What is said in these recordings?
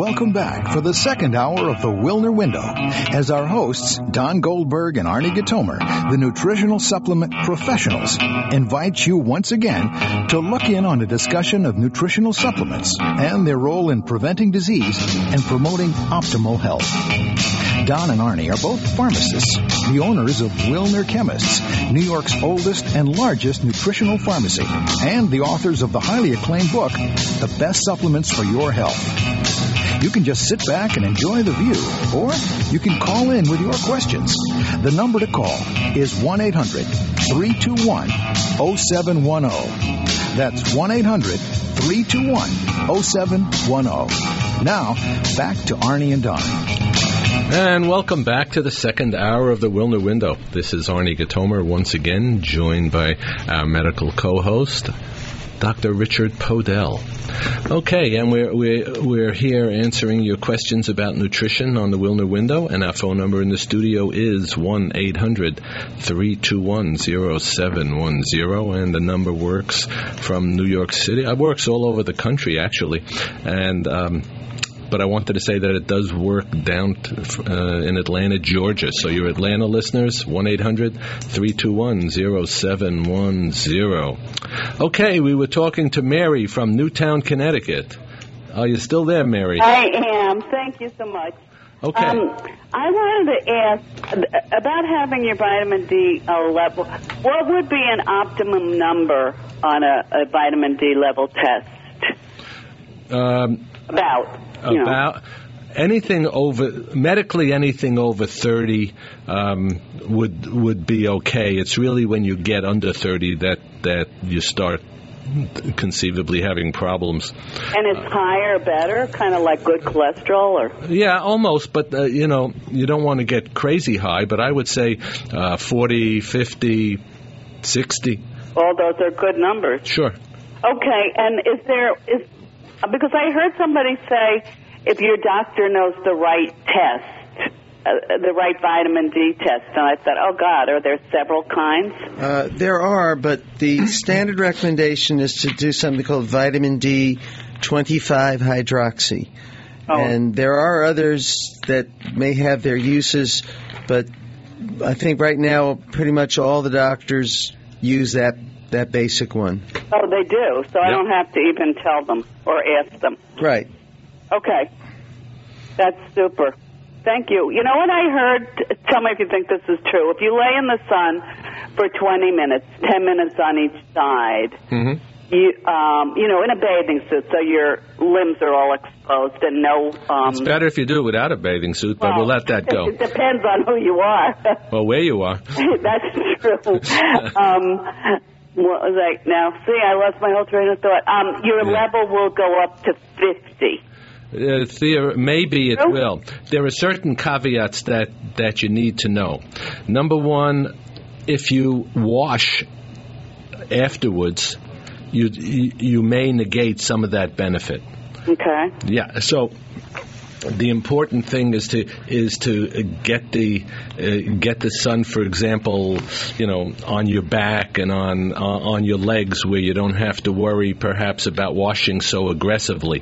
welcome back for the second hour of the Wilner Window as our hosts, Don Goldberg and Arnie Gatomer, the nutritional supplement professionals, invite you once again to look in on a discussion of nutritional supplements and their role in preventing disease and promoting optimal health. Don and Arnie are both pharmacists, the owners of Wilner Chemists, New York's oldest and largest nutritional pharmacy, and the authors of the highly acclaimed book, The Best Supplements for Your Health. You can just sit back and enjoy the view, or you can call in with your questions. The number to call is 1-800-321-0710. That's 1-800-321-0710. Now, back to Arnie and Don. And welcome back to the second hour of the Wilner Window. This is Arnie Gatomer once again, joined by our medical co-host, Dr. Richard Podell. Okay, and we're here answering your questions about nutrition on the Wilner Window, and our phone number in the studio is 1-800-321-0710, and the number works from New York City. It works all over the country, actually, and but I wanted to say that it does work down in Atlanta, Georgia. So your Atlanta listeners, 1-800-321-0710. Okay, we were talking to Mary from Newtown, Connecticut. Are you still there, Mary? I am. Thank you so much. Okay. I wanted to ask about having your vitamin D level. What would be an optimum number on a vitamin D level test? About anything over, medically anything over 30 would be okay. It's really when you get under 30 that you start conceivably having problems. And it's higher, better, kind of like good cholesterol, or? Yeah, almost, but you don't want to get crazy high, but I would say 40, 50, 60. All those are good numbers. Sure. Okay, and because I heard somebody say if your doctor knows the right test, the right vitamin D test, and I thought, oh, God, are there several kinds? There are, but the standard recommendation is to do something called vitamin D 25-hydroxy. Oh. And there are others that may have their uses, but I think right now pretty much all the doctors use that basic one. Oh, they do, so I don't have to even tell them or ask them. Right. Okay. That's super. Thank you. You know what I heard? Tell me if you think this is true. If you lay in the sun for 20 minutes, 10 minutes on each side, mm-hmm. In a bathing suit, so your limbs are all exposed and no... it's better if you do it without a bathing suit, but we'll let that go. It depends on who you are. Well, where you are. That's true. What was I? Now, see, I lost my whole train of thought. Your level will go up to 50. Maybe it will. There are certain caveats that you need to know. Number one, if you wash afterwards, you may negate some of that benefit. Okay. Yeah. So the important thing is to get the sun, for example, on your back and on your legs, where you don't have to worry perhaps about washing so aggressively,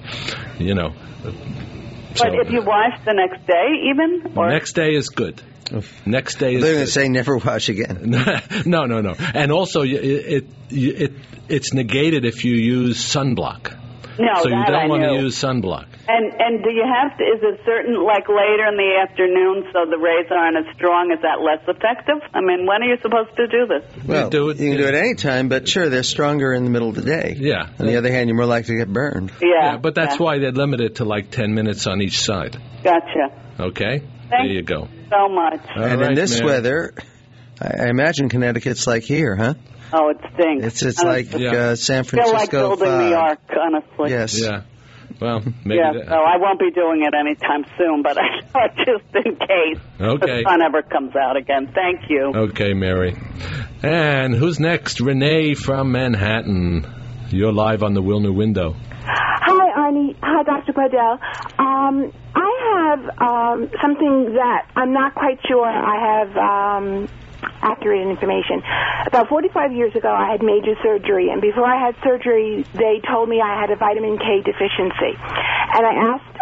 But if you wash the next day, even? Or? Next day is good. Next day is they're going to say never wash again. No. And also, it's negated if you use sunblock. No, so you don't want to use sunblock. And do you have to? Is it certain, like later in the afternoon, so the rays aren't as strong? Is that less effective? I mean, when are you supposed to do this? Well, you can do it any time, but sure, they're stronger in the middle of the day. Yeah. On the other hand, you're more likely to get burned. Yeah, but that's why they're limited to like 10 minutes on each side. Gotcha. Okay. Thank there you go. So much. And in this weather, I imagine Connecticut's like here, huh? Oh, it stinks. It's like San Francisco. Feel like building New York, honestly. Yes. Yeah. Well, maybe. Yeah. So I won't be doing it anytime soon, but I thought just in case the sun ever comes out again. Thank you. Okay, Mary. And who's next? Renee from Manhattan. You're live on the Wilner Window. Hi, Arnie. Hi, Dr. Podell. I have something that I'm not quite sure I have accurate information. About 45 years ago, I had major surgery, and before I had surgery, they told me I had a vitamin K deficiency. And I asked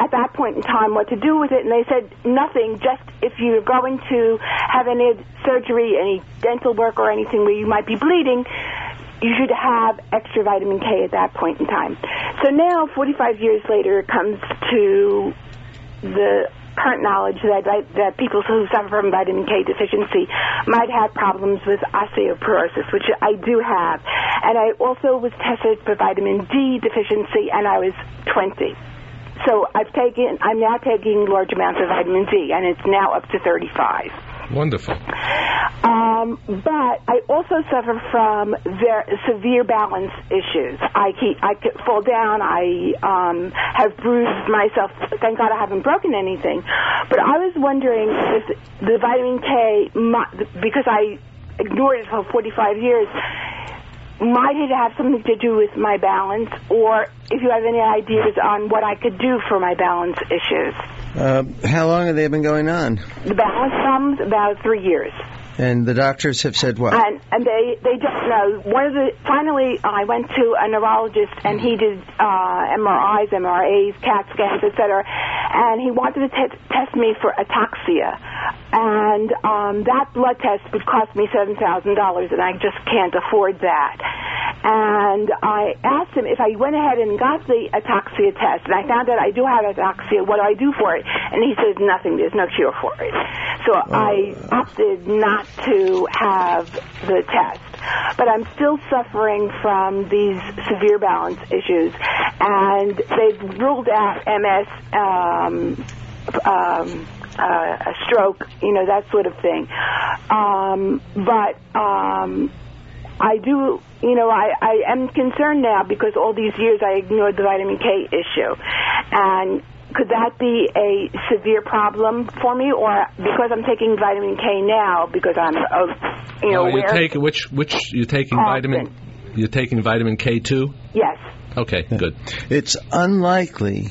at that point in time what to do with it, and they said nothing, just if you're going to have any surgery, any dental work or anything where you might be bleeding, you should have extra vitamin K at that point in time. So now, 45 years later, it comes to the current knowledge that people who suffer from vitamin K deficiency might have problems with osteoporosis, which I do have. And I also was tested for vitamin D deficiency, and I was 20. So I'm now taking large amounts of vitamin D, and it's now up to 35. Wonderful. But I also suffer from severe balance issues. I fall down. I have bruised myself. Thank God I haven't broken anything. But I was wondering if the vitamin K, because I ignored it for 45 years, might it have something to do with my balance, or if you have any ideas on what I could do for my balance issues. How long have they been going on? The balance problems, about 3 years. And the doctors have said what? And they don't know. Finally, I went to a neurologist, and he did MRIs, MRAs, CAT scans, etc. And he wanted to test me for ataxia. And that blood test would cost me $7,000, and I just can't afford that. And I asked him if I went ahead and got the ataxia test, and I found out I do have ataxia, what do I do for it? And he says nothing, there's no cure for it. So I opted not to have the test. But I'm still suffering from these severe balance issues, and they've ruled out MS, a stroke, that sort of thing. But I do, I am concerned now because all these years I ignored the vitamin K issue. And could that be a severe problem for me, or because I'm taking vitamin K now because I'm, aware? You're taking vitamin? You're taking vitamin K too? Yes. Okay, good. It's unlikely,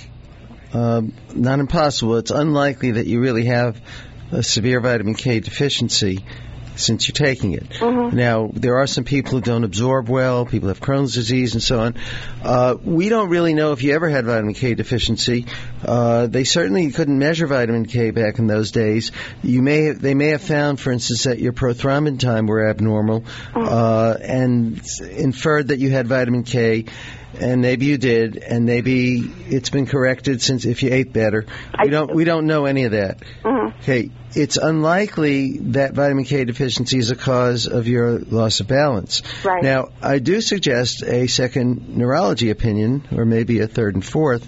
not impossible. It's unlikely that you really have a severe vitamin K deficiency since you're taking it. Mm-hmm. Now, there are some people who don't absorb well, people have Crohn's disease and so on. We don't really know if you ever had vitamin K deficiency. They certainly couldn't measure vitamin K back in those days. They may have found, for instance, that your prothrombin time were abnormal, and inferred that you had vitamin K. And maybe you did, and maybe it's been corrected since if you ate better. We don't know any of that. Mm-hmm. Okay, it's unlikely that vitamin K deficiency is a cause of your loss of balance. Right. Now, I do suggest a second neurology opinion, or maybe a third and fourth.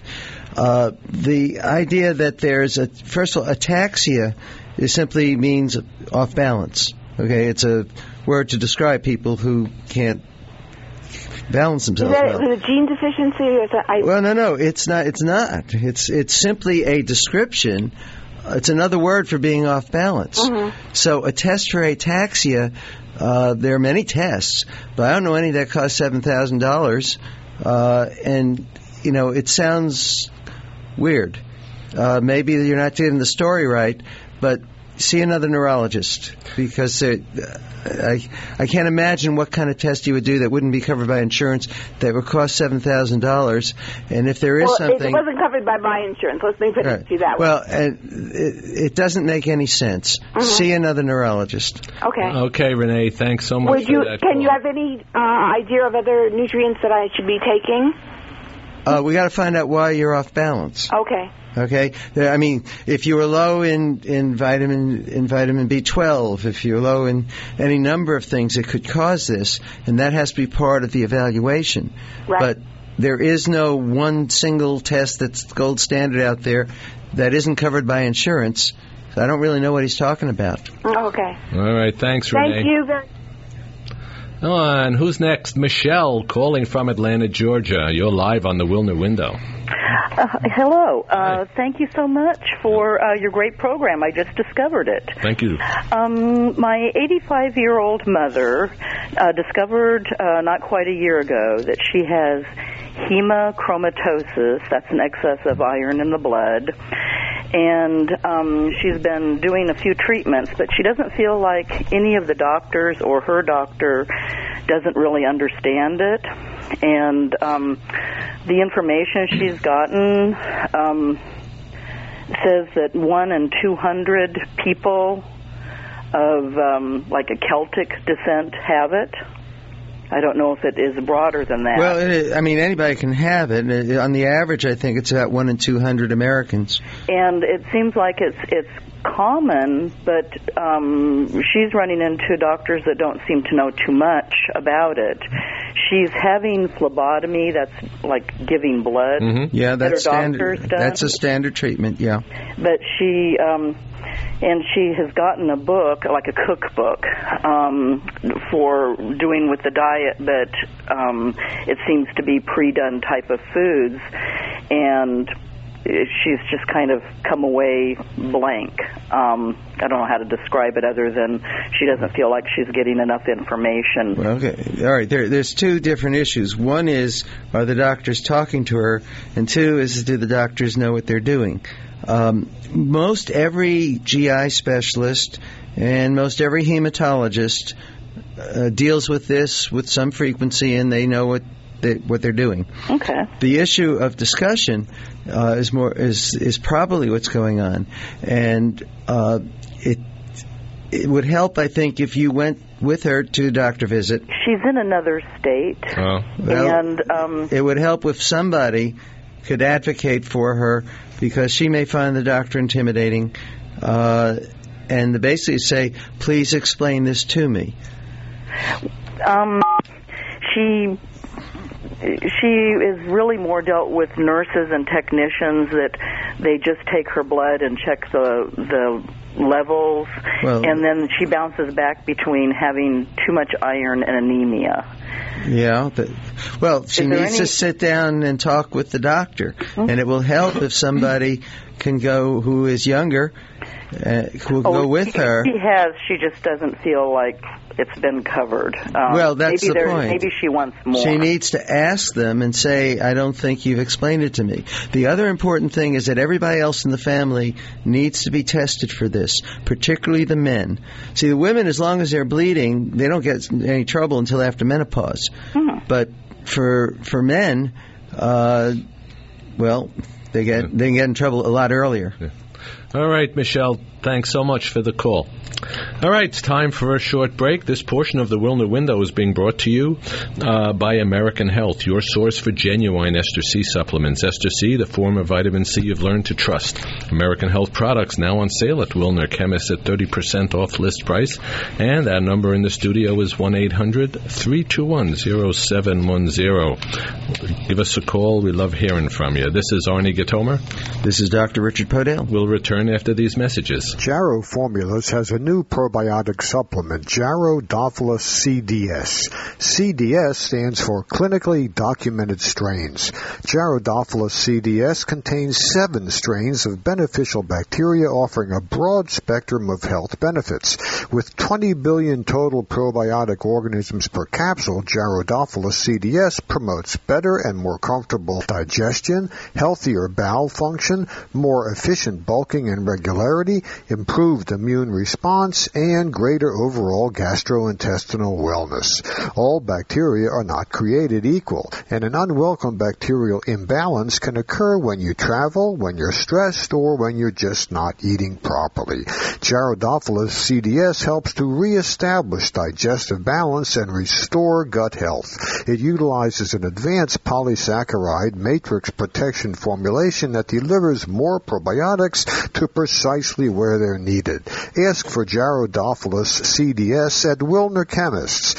The idea that there's first of all, ataxia simply means off balance. Okay, it's a word to describe people who can't balance themselves. Is that a gene deficiency? Or is that Well, no, it's not. It's not. It's simply a description. It's another word for being off balance. Mm-hmm. So a test for ataxia, there are many tests, but I don't know any that cost $7,000. And it sounds weird. Maybe you're not getting the story right, but see another neurologist, because I can't imagine what kind of test you would do that wouldn't be covered by insurance that would cost $7,000. And if there is something, it wasn't covered by my insurance. Let's put it to you that way. Well, it doesn't make any sense. Mm-hmm. See another neurologist. Okay, Renee, thanks so much for that. Can you have any idea of other nutrients that I should be taking? We got to find out why you're off balance. Okay. I mean, if you were low in vitamin B12, if you're low in any number of things that could cause this, and that has to be part of the evaluation. Right. But there is no one single test that's gold standard out there that isn't covered by insurance. So I don't really know what he's talking about. Okay. All right. Thanks, Renee. Thank you very much. And who's next? Michelle, calling from Atlanta, Georgia. You're live on the Wilner Window. Hello. Thank you so much for your great program. I just discovered it. Thank you. My 85-year-old mother discovered not quite a year ago that she has hemochromatosis. That's an excess of iron in the blood. And she's been doing a few treatments, but she doesn't feel like any of the doctors or her doctor doesn't really understand it. And the information she's gotten says that 1 in 200 people of like a Celtic descent have it. I don't know if it is broader than that. Well, anybody can have it. On the average, I think it's about 1 in 200 Americans. And it seems like it's common, but she's running into doctors that don't seem to know too much about it. She's having phlebotomy, that's like giving blood. Mm-hmm. Yeah, that's standard. Doctors done. That's a standard treatment, yeah. But she has gotten a book, like a cookbook, for doing with the diet, but it seems to be pre-done type of foods, and she's just kind of come away blank. I don't know how to describe it other than she doesn't feel like she's getting enough information. Okay. All right. There's two different issues. One is, are the doctors talking to her? And two is, do the doctors know what they're doing? Most every GI specialist and most every hematologist deals with this with some frequency, and they know what they're doing. Okay. The issue of discussion is probably what's going on, and it would help, I think, if you went with her to a doctor visit. She's in another state, and it would help if somebody could advocate for her, because she may find the doctor intimidating, and basically say, "Please explain this to me." She is really more dealt with nurses and technicians that they just take her blood and check the levels, and then she bounces back between having too much iron and anemia. Yeah. She needs to sit down and talk with the doctor, and it will help if somebody can go who is younger, who will go with her. She just doesn't feel like it's been covered. That's the point. Maybe she wants more. She needs to ask them and say, "I don't think you've explained it to me." The other important thing is that everybody else in the family needs to be tested for this, particularly the men. See, the women, as long as they're bleeding, they don't get any trouble until after menopause. Mm-hmm. But for men, they get in trouble a lot earlier. Yeah. All right, Michelle, thanks so much for the call. All right, it's time for a short break. This portion of the Wilner Window is being brought to you by American Health, your source for genuine Ester C supplements. Ester C, the form of vitamin C you've learned to trust. American Health products now on sale at Wilner Chemists at 30% off list price. And our number in the studio is 1-800-321-0710. Give us a call. We love hearing from you. This is Arnie Gatomer. This is Dr. Richard Podell. We'll return after these messages. Jarrow Formulas has a new probiotic supplement, Jarrow Dophilus CDS. CDS stands for Clinically Documented Strains. Jarrow Dophilus CDS contains 7 strains of beneficial bacteria offering a broad spectrum of health benefits. With 20 billion total probiotic organisms per capsule, Jarrow Dophilus CDS promotes better and more comfortable digestion, healthier bowel function, more efficient bulking and regularity, improved immune response, and greater overall gastrointestinal wellness. All bacteria are not created equal, and an unwelcome bacterial imbalance can occur when you travel, when you're stressed, or when you're just not eating properly. Jarrow Dophilus CDS helps to reestablish digestive balance and restore gut health. It utilizes an advanced polysaccharide matrix protection formulation that delivers more probiotics to precisely where they're needed. Ask for Jarrow Dophilus CDS at Wilner Chemists.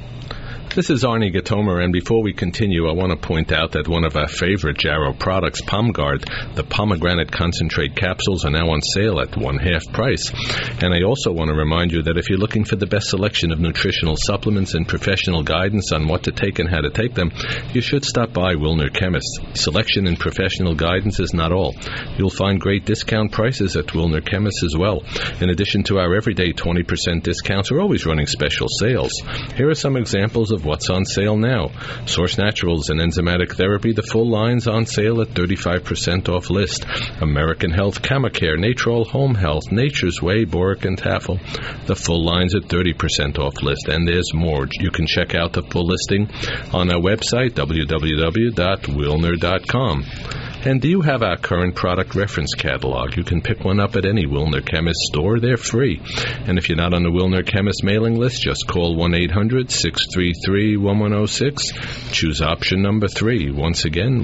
This is Arnie Gatomer, and before we continue, I want to point out that one of our favorite Jarrow products, PomGuard, the pomegranate concentrate capsules, are now on sale at 1/2 price. And I also want to remind you that if you're looking for the best selection of nutritional supplements and professional guidance on what to take and how to take them, you should stop by Wilner Chemists. Selection and professional guidance is not all. You'll find great discount prices at Wilner Chemists as well. In addition to our everyday 20% discounts, we're always running special sales. Here are some examples of what's on sale now. Source Naturals and Enzymatic Therapy, the full line's on sale at 35% off list. American Health, Camacare, Natrol Home Health, Nature's Way, Boric and Tafel, the full line's at 30% off list. And there's more. You can check out the full listing on our website, www.wilner.com. And do you have our current product reference catalog? You can pick one up at any Wilner Chemist store. They're free. And if you're not on the Wilner Chemist mailing list, just call 1-800-633-1106. Choose option number 3. Once again,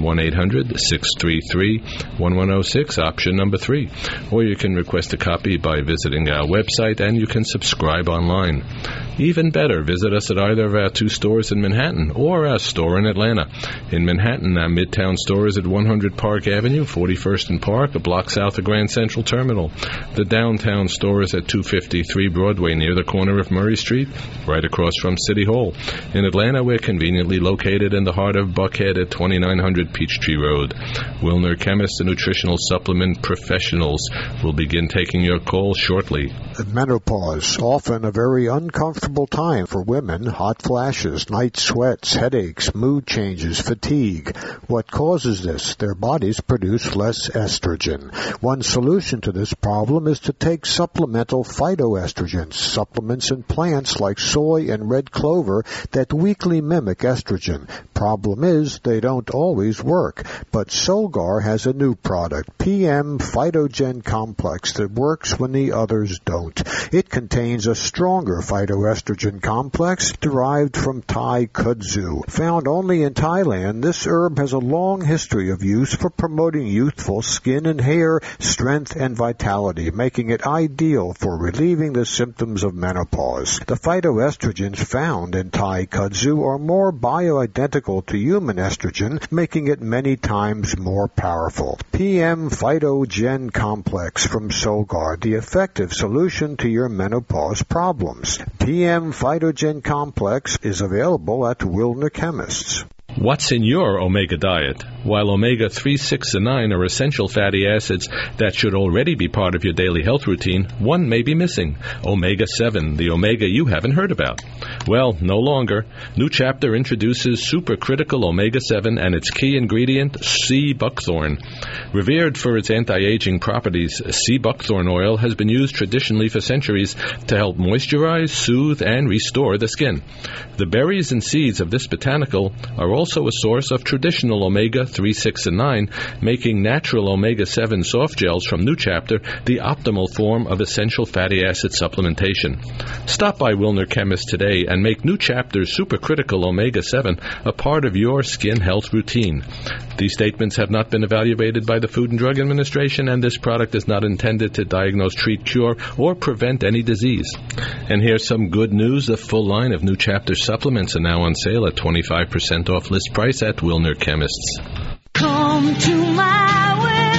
1-800-633-1106, option number 3. Or you can request a copy by visiting our website, and you can subscribe online. Even better, visit us at either of our 2 stores in Manhattan or our store in Atlanta. In Manhattan, our Midtown store is at 100 Park Avenue, 41st and Park, a block south of Grand Central Terminal. The downtown store is at 253 Broadway, near the corner of Murray Street, right across from City Hall. In Atlanta, we're conveniently located in the heart of Buckhead at 2900 Peachtree Road. Wilner Chemist and Nutritional Supplement Professionals will begin taking your call shortly. Menopause, often a very uncomfortable time for women. Hot flashes, night sweats, headaches, mood changes, fatigue. What causes this? Their bodies produce less estrogen. One solution to this problem is to take supplemental phytoestrogens, supplements in plants like soy and red clover that weakly mimic estrogen. Problem is, they don't always work. But Solgar has a new product, PM Phytogen Complex, that works when the others don't. It contains a stronger phytoestrogen complex derived from Thai kudzu. Found only in Thailand, this herb has a long history of use for promoting youthful skin and hair strength and vitality, making it ideal for relieving the symptoms of menopause. The phytoestrogens found in Thai kudzu are more bioidentical to human estrogen, making it many times more powerful. PM Phytogen Complex from Solgar, the effective solution to your menopause problems. PM Phytogen Complex is available at Wilner Chemists. What's in your omega diet? While omega-3, 6, and 9 are essential fatty acids that should already be part of your daily health routine, one may be missing, omega-7, the omega you haven't heard about. Well, no longer. New Chapter introduces supercritical omega-7 and its key ingredient, sea buckthorn. Revered for its anti-aging properties, sea buckthorn oil has been used traditionally for centuries to help moisturize, soothe, and restore the skin. The berries and seeds of this botanical are also a source of traditional omega-3, 6, and 9, making natural omega-7 soft gels from New Chapter the optimal form of essential fatty acid supplementation. Stop by Wilner Chemist today and make New Chapter's supercritical omega-7 a part of your skin health routine. These statements have not been evaluated by the Food and Drug Administration, and this product is not intended to diagnose, treat, cure, or prevent any disease. And here's some good news. The full line of New Chapter supplements are now on sale at 25% off list price at Wilner Chemists. Come to my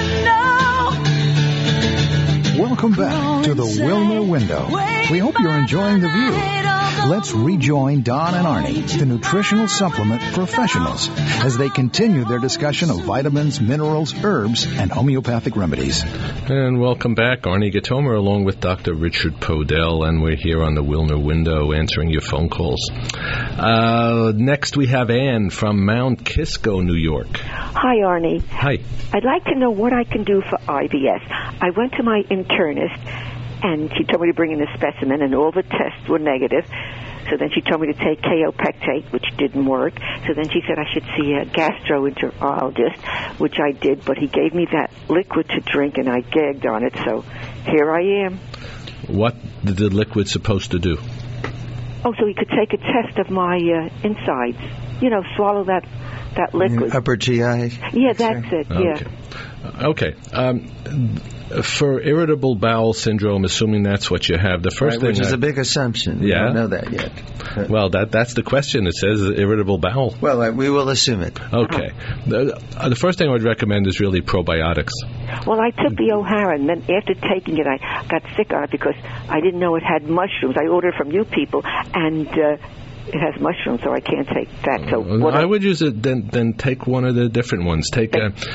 window. Welcome back to the Wilner Window. We hope you're enjoying the view. Let's rejoin Don and Arnie, the nutritional supplement professionals, as they continue their discussion of vitamins, minerals, herbs, and homeopathic remedies. And welcome back. Arnie Gatomer along with Dr. Richard Podell, and we're here on the Wilner Window answering your phone calls. Next we have Ann from Mount Kisco, New York. Hi, Arnie. Hi. I'd like to know what I can do for IBS. I went to my internist, and she told me to bring in a specimen, and all the tests were negative. So then she told me to take kaopectate, which didn't work. So then she said I should see a gastroenterologist, which I did, but he gave me that liquid to drink, and I gagged on it. So here I am. What did the liquid supposed to do? Oh, so he could take a test of my insides. You know, swallow that liquid. Upper GI? Yeah, that's it, yeah. Okay. For irritable bowel syndrome, assuming that's what you have, the first thing... Which is a big assumption. We don't know that yet. Well, that's the question. It says irritable bowel. Well, we will assume it. Okay. The first thing I would recommend is really probiotics. Well, I took the O'Hara, and then after taking it, I got sick on it because I didn't know it had mushrooms. I ordered from you people, and... it has mushrooms, so I can't take that. So I would use it. Then take one of the different ones. We've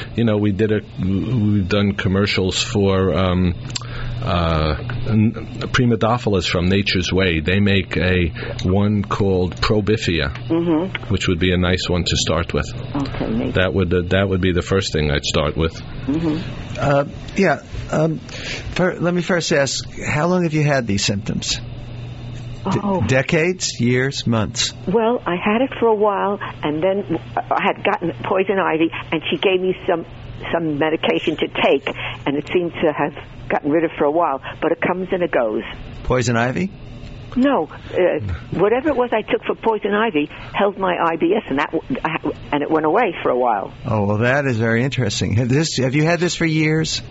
done commercials for Primodophilus from Nature's Way. They make one called Probifia, which would be a nice one to start with. Okay, maybe. That would be the first thing I'd start with. Let me first ask, how long have you had these symptoms? Decades, years, months? Well, I had it for a while, and then I had gotten poison ivy, and she gave me some medication to take, and it seemed to have gotten rid of for a while, but it comes and it goes. Poison ivy? No, whatever it was I took for poison ivy held my IBS, and it went away for a while. Oh, well, that is very interesting. Have you had this for years?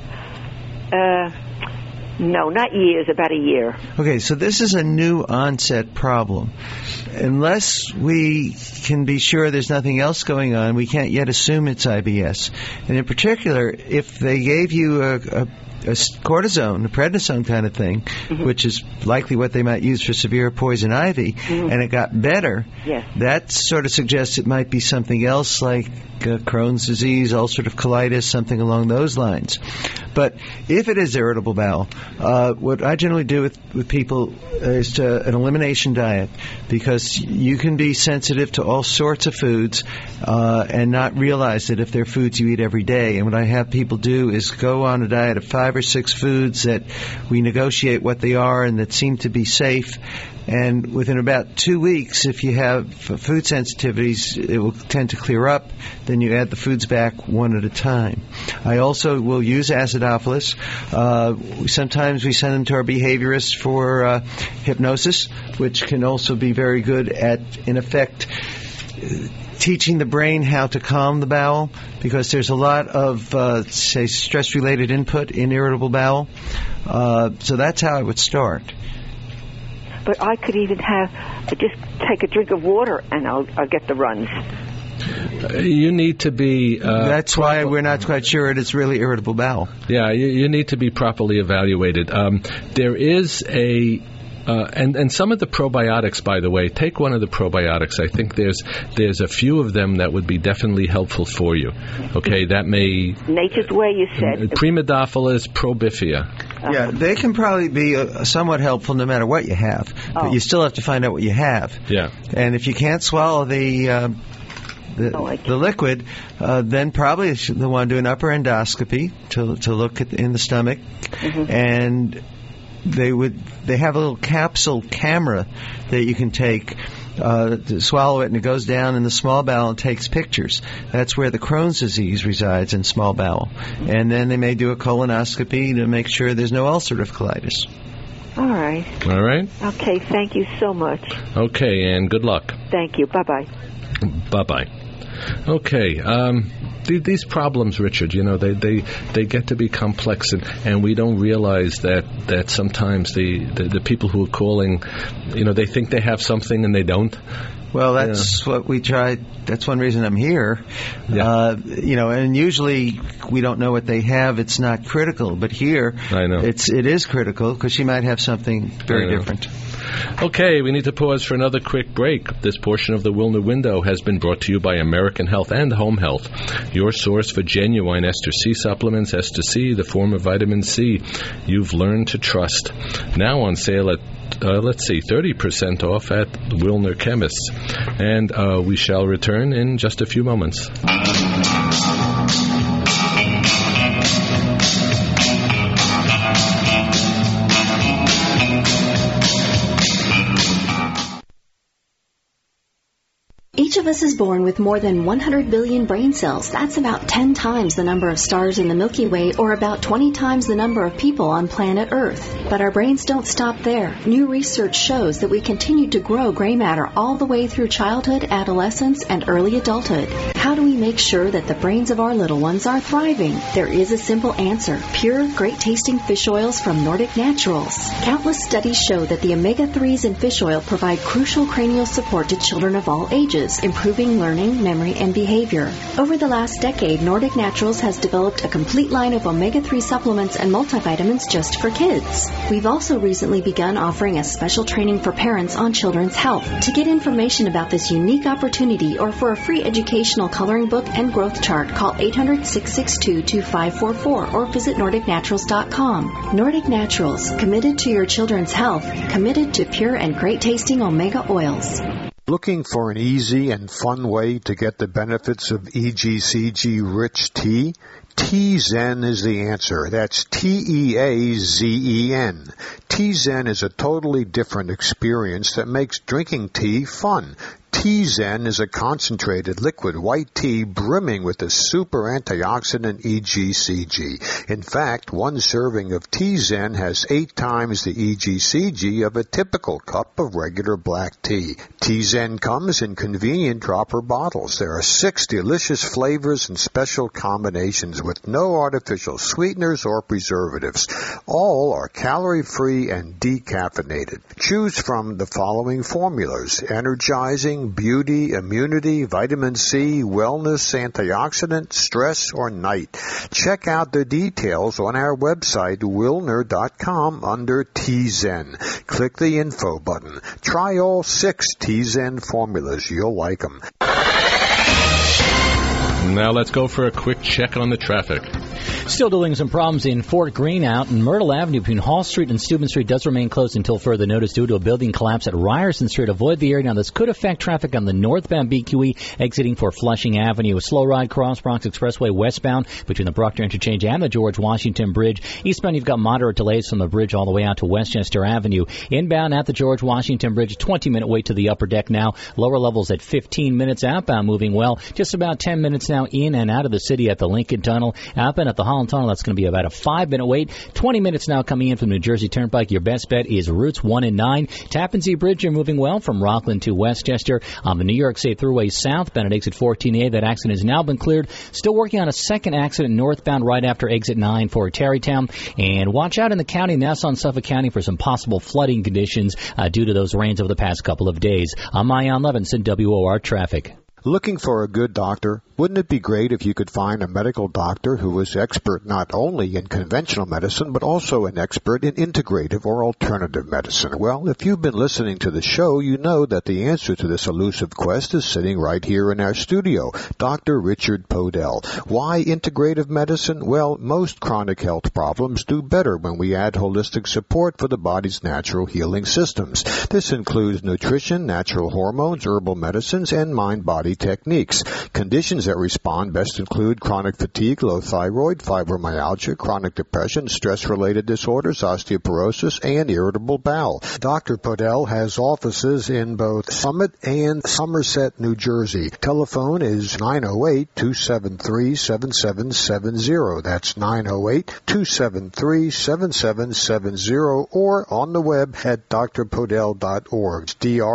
No, not years, about a year. Okay, so this is a new onset problem. Unless we can be sure there's nothing else going on, we can't yet assume it's IBS. And in particular, if they gave you a cortisone, a prednisone kind of thing, which is likely what they might use for severe poison ivy, and it got better, that sort of suggests it might be something else like Crohn's disease, ulcerative colitis, something along those lines. But if it is irritable bowel, what I generally do with people is an elimination diet, because you can be sensitive to all sorts of foods and not realize that if they're foods you eat every day. And what I have people do is go on a diet of 5 or 6 foods that we negotiate what they are and that seem to be safe. And within about 2 weeks, if you have food sensitivities, it will tend to clear up. Then you add the foods back one at a time. I also will use acidophilus. Sometimes we send them to our behaviorists for hypnosis, which can also be very good at, in effect, teaching the brain how to calm the bowel, because there's a lot of, say, stress-related input in irritable bowel. So that's how I would start. But I could even just take a drink of water and I'll get the runs. You need to be... That's why we're not quite sure it is really irritable bowel. Yeah, you need to be properly evaluated. There is a... And some of the probiotics, by the way, take one of the probiotics. I think there's a few of them that would be definitely helpful for you. Okay, that may... Nature's Way, you said. Primodophilus probifia. Yeah, they can probably be somewhat helpful no matter what you have. But you still have to find out what you have. Yeah. And if you can't swallow the liquid, then probably you'll want to do an upper endoscopy to look in the stomach. And they have a little capsule camera that you can take to swallow it, and it goes down in the small bowel and takes pictures. That's where the Crohn's disease resides, in small bowel. And then they may do a colonoscopy to make sure there's no ulcerative colitis. All right. All right. Okay, thank you so much. Okay, and good luck. Thank you. Bye-bye. Bye-bye. Okay, these problems, Richard, they get to be complex, and we don't realize that sometimes the people who are calling, they think they have something and they don't. Well, that's what we tried. That's one reason I'm here. Yeah. And usually we don't know what they have. It's not critical, but here I know it is critical, because she might have something very different. Okay, we need to pause for another quick break. This portion of the Wilner Window has been brought to you by American Health and Home Health, your source for genuine Ester C supplements. Ester C, the form of vitamin C you've learned to trust. Now on sale at 30% off at Wilner Chemists. And we shall return in just a few moments. Each of us is born with more than 100 billion brain cells. That's about 10 times the number of stars in the Milky Way, or about 20 times the number of people on planet Earth. But our brains don't stop there. New research shows that we continue to grow gray matter all the way through childhood, adolescence, and early adulthood. How do we make sure that the brains of our little ones are thriving? There is a simple answer. Pure, great-tasting fish oils from Nordic Naturals. Countless studies show that the omega-3s in fish oil provide crucial cranial support to children of all ages, improving learning, memory, and behavior. Over the last decade, Nordic Naturals has developed a complete line of omega-3 supplements and multivitamins just for kids. We've also recently begun offering a special training for parents on children's health. To get information about this unique opportunity, or for a free educational coloring book and growth chart, call 800-662-2544 or visit NordicNaturals.com. Nordic Naturals, committed to your children's health, committed to pure and great-tasting omega oils. Looking for an easy and fun way to get the benefits of EGCG Rich Tea? T-Zen is the answer. That's T-E-A-Z-E-N. T-Zen is a totally different experience that makes drinking tea fun. T-Zen is a concentrated liquid white tea brimming with a super antioxidant EGCG. In fact, one serving of T-Zen has 8 times the EGCG of a typical cup of regular black tea. T-Zen comes in convenient dropper bottles. There are 6 delicious flavors and special combinations with no artificial sweeteners or preservatives. All are calorie-free and decaffeinated. Choose from the following formulas: energizing, beauty, immunity, vitamin C, wellness, antioxidant, stress, or night. Check out the details on our website, Wilner.com, under T-Zen. Click the info button. Try all 6 T-Zen formulas. You'll like them. Now let's go for a quick check on the traffic. Still dealing with some problems in Fort Greene out in Myrtle Avenue between Hall Street and Steuben Street does remain closed until further notice due to a building collapse at Ryerson Street. Avoid the area. Now, this could affect traffic on the northbound BQE exiting for Flushing Avenue. A slow ride Cross Bronx Expressway westbound between the Bruckner Interchange and the George Washington Bridge. Eastbound, you've got moderate delays from the bridge all the way out to Westchester Avenue. Inbound at the George Washington Bridge, 20-minute wait to the upper deck now. Lower levels at 15 minutes. Outbound moving well. Just about 10 minutes now in and out of the city at the Lincoln Tunnel. Outbound at the Holland Tunnel, that's going to be about a 5-minute wait. 20 minutes now coming in from New Jersey Turnpike. Your best bet is routes 1 and 9. Tappan Zee Bridge, you're moving well from Rockland to Westchester. On the New York State Thruway southbound at exit 14A, that accident has now been cleared. Still working on a second accident northbound right after exit 9 for Tarrytown. And watch out in the county, Nassau and Suffolk County, for some possible flooding conditions due to those rains over the past couple of days. I'm Ian Levinson, WOR Traffic. Looking for a good doctor? Wouldn't it be great if you could find a medical doctor who was expert not only in conventional medicine, but also an expert in integrative or alternative medicine? Well, if you've been listening to the show, you know that the answer to this elusive quest is sitting right here in our studio, Dr. Richard Podell. Why integrative medicine? Well, most chronic health problems do better when we add holistic support for the body's natural healing systems. This includes nutrition, natural hormones, herbal medicines, and mind-body techniques. Conditions that respond best include chronic fatigue, low thyroid, fibromyalgia, chronic depression, stress-related disorders, osteoporosis, and irritable bowel. Dr. Podell has offices in both Summit and Somerset, New Jersey. Telephone is 908-273-7770. That's 908-273-7770, or on the web at drpodell.org.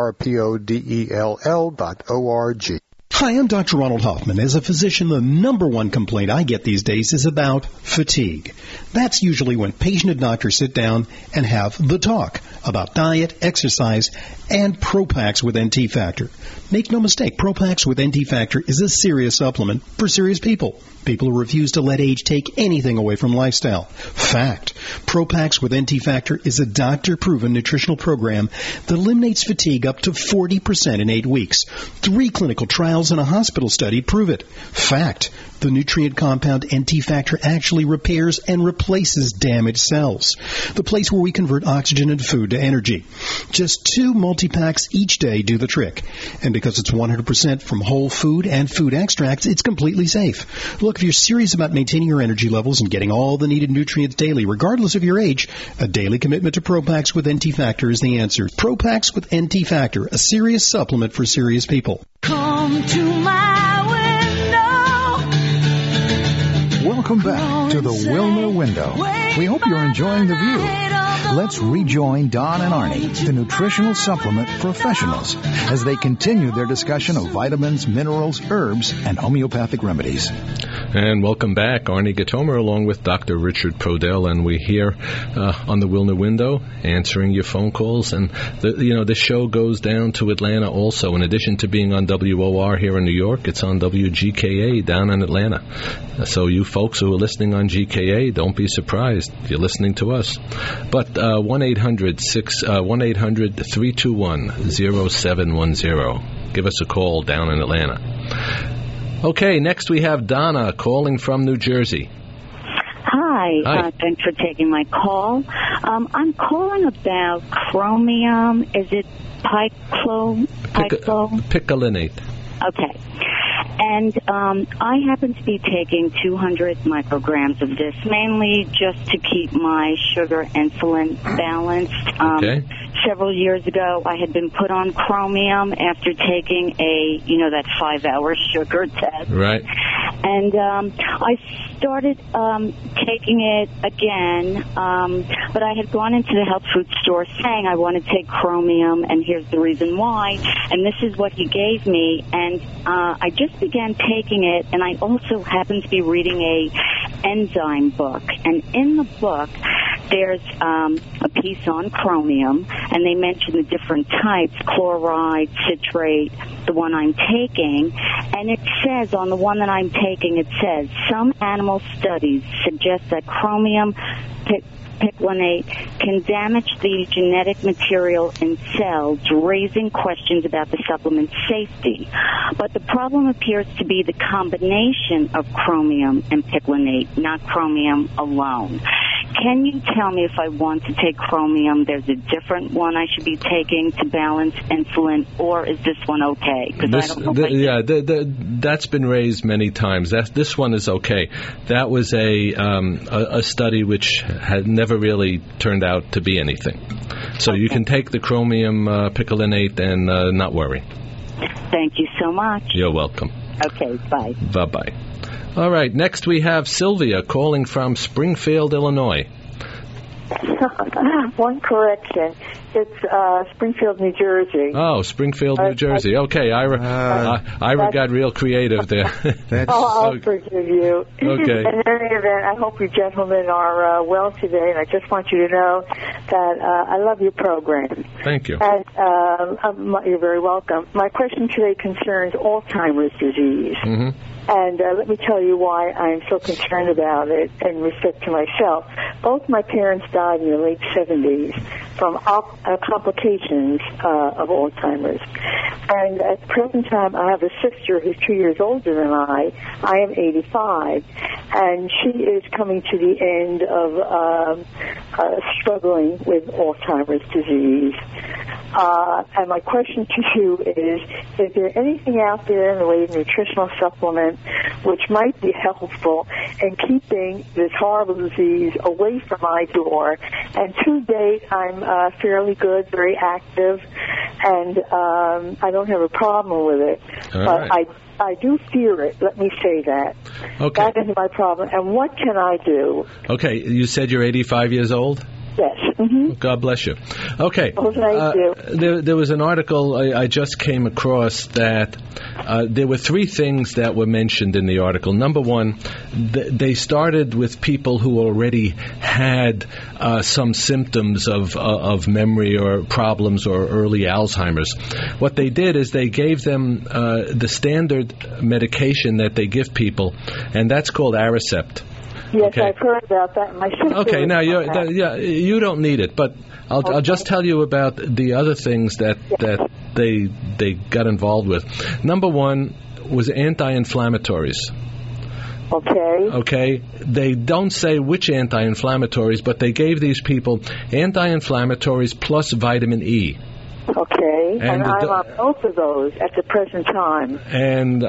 drpodell.org. Hi, I'm Dr. Ronald Hoffman. As a physician, the number one complaint I get these days is about fatigue. That's usually when patient and doctor sit down and have the talk about diet, exercise, and Propax with NT Factor. Make no mistake, Propax with NT Factor is a serious supplement for serious people. People who refuse to let age take anything away from lifestyle. Fact. Propax with NT Factor is a doctor-proven nutritional program that eliminates fatigue up to 40% in 8 weeks. 3 clinical trials and a hospital study prove it. Fact. The nutrient compound NT Factor actually repairs and replaces damaged cells. The place where we convert oxygen and food to energy. Just 2 multi-packs each day do the trick. And because it's 100% from whole food and food extracts, it's completely safe. Look, if you're serious about maintaining your energy levels and getting all the needed nutrients daily, regardless of your age, a daily commitment to Propax with NT Factor is the answer. Propax with NT Factor, a serious supplement for serious people. Come to my window. Welcome back to the Wilner Window. We hope you're enjoying the view. Let's rejoin Don and Arnie, the nutritional supplement professionals, as they continue their discussion of vitamins, minerals, herbs, and homeopathic remedies. And welcome back, Arnie Gatomer, along with Dr. Richard Podell, and we're here on the Wilner Window answering your phone calls. And the show goes down to Atlanta also. In addition to being on WOR here in New York, it's on WGKA down in Atlanta. So you folks who are listening on GKA, don't be surprised. You're listening to us. But 1-800-321-0710. Give us a call down in Atlanta. Okay, next we have Donna calling from New Jersey. Hi. Thanks for taking my call. I'm calling about chromium. Is it picolinate? Picolinate. Okay. And I happen to be taking 200 micrograms of this, mainly just to keep my sugar insulin balanced. Okay. Several years ago, I had been put on chromium after taking that 5-hour sugar test. Right. And I started taking it again, but I had gone into the health food store saying I want to take chromium, and here's the reason why, and this is what he gave me. And I just began taking it, and I also happened to be reading a enzyme book, and in the book, there's a piece on chromium, and they mention the different types, chloride, citrate, the one I'm taking, and it says, on the one that I'm taking, it says, some animal studies suggest that chromium picolinate can damage the genetic material in cells, raising questions about the supplement's safety. But the problem appears to be the combination of chromium and picolinate, not chromium alone. Can you tell me if I want to take chromium, there's a different one I should be taking to balance insulin, or is this one okay? That's been raised many times. This one is okay. That was a study which had never really turned out to be anything. So you can take the chromium picolinate and not worry. Thank you so much. You're welcome. Okay, bye. Bye-bye. All right, next we have Sylvia calling from Springfield, Illinois. One correction. It's Springfield, New Jersey. Oh, Springfield, New Jersey. Okay, Ira got real creative there. I'll forgive you. Okay. In any event, I hope you gentlemen are well today, and I just want you to know that I love your program. Thank you. And you're very welcome. My question today concerns Alzheimer's disease. Mm-hmm. And let me tell you why I'm so concerned about it in respect to myself. Both my parents died in the late 70s from complications of Alzheimer's. And at the present time, I have a sister who's 2 years older than I. I am 85, and she is coming to the end of struggling with Alzheimer's disease. And my question to you is there anything out there in the way of nutritional supplement which might be helpful in keeping this horrible disease away from my door? And to date, I'm fairly good, very active, and I don't have a problem with it. But I do fear it. Let me say that. Okay. That is my problem. And what can I do? Okay. You said you're 85 years old? Yes. Mm-hmm. God bless you. Okay. Well, thank you. There was an article I just came across that there were three things that were mentioned in the article. Number one, they started with people who already had some symptoms of memory or problems or early Alzheimer's. What they did is they gave them the standard medication that they give people, and that's called Aricept. Yes, okay. I've heard about that. My sister. Okay, now you don't need it, but I'll just tell you about the other things that they got involved with. Number one was anti-inflammatories. Okay. They don't say which anti-inflammatories, but they gave these people anti-inflammatories plus vitamin E. Okay, and I'm on both of those at the present time. And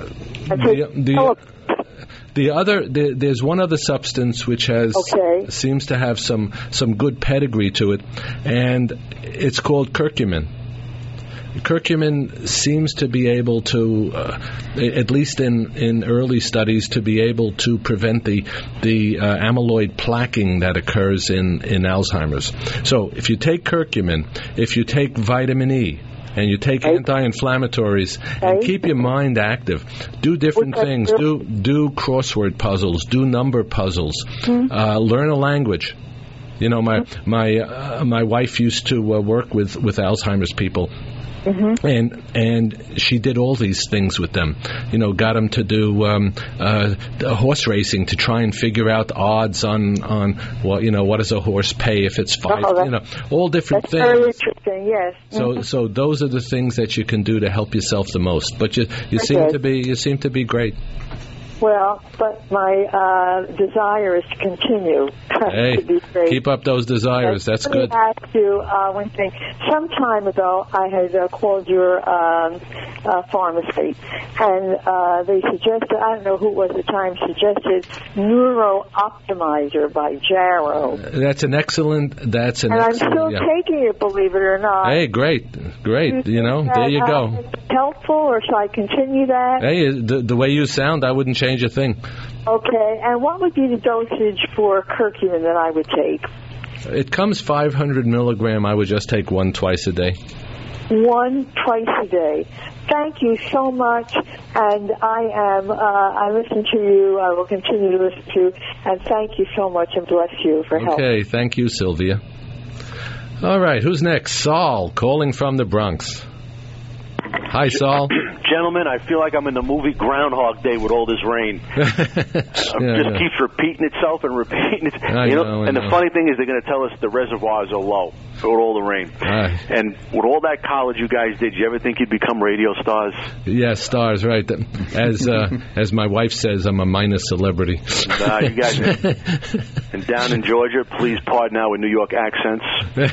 there's one other substance which seems to have some good pedigree to it, and it's called curcumin. Curcumin seems to be able to, at least in early studies, to be able to prevent the amyloid plaquing that occurs in Alzheimer's. So if you take curcumin, if you take vitamin E, and you take anti-inflammatories and keep your mind active. Do different things. Do crossword puzzles. Do number puzzles. Learn a language. You know, my wife used to work with Alzheimer's people. Mm-hmm. And she did all these things with them. You know, got them to do horse racing to try and figure out odds on what does a horse pay if it's 5. All different things. Very interesting. Yes. So those are the things that you can do to help yourself the most. But you seem to be great. Well, but my desire is to continue. Hey, to be great. keep up those desires. That's good. Let me ask you one thing. Some time ago, I had called your pharmacy, and they suggested, I don't know who it was at the time, suggested Neuro Optimizer by Jarrow. That's an excellent. And I'm still taking it, believe it or not. Hey, great. You know, there you go. Is it helpful, or should I continue that? Hey, the way you sound, I wouldn't change a thing. Okay, and what would be the dosage for curcumin that I would take? It comes 500 milligram. I would just take one twice a day. One twice a day. Thank you so much, and I listen to you. I will continue to listen to you, and thank you so much, and bless you for help. Okay, thank you, Sylvia. All right, who's next? Saul, calling from the Bronx. Hi, Saul. Gentlemen, I feel like I'm in the movie Groundhog Day with all this rain. Just keeps repeating itself and repeating it. I know. The funny thing is they're going to tell us the reservoirs are low with all the rain. And with all that college you guys did, you ever think you'd become radio stars? Yeah, stars, right. As my wife says, I'm a minor celebrity. Nah, you guys are. And down in Georgia, please pardon our New York accents.